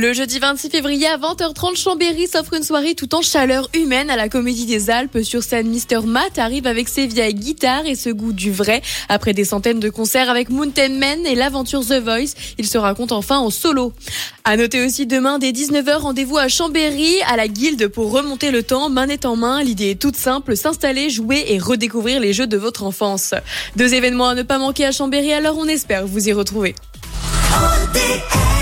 Le jeudi 26 février à 20h30, Chambéry s'offre une soirée tout en chaleur humaine à la Comédie des Alpes. Sur scène, Mister Matt arrive avec ses vieilles guitares et ce goût du vrai. Après des centaines de concerts avec Mountain Man et l'aventure The Voice, il se raconte enfin en solo. À noter aussi demain dès 19h, rendez-vous à Chambéry, à la Guilde pour remonter le temps, manette en main. L'idée est toute simple, s'installer, jouer et redécouvrir les jeux de votre enfance. 2 événements à ne pas manquer à Chambéry, alors on espère vous y retrouver. ODR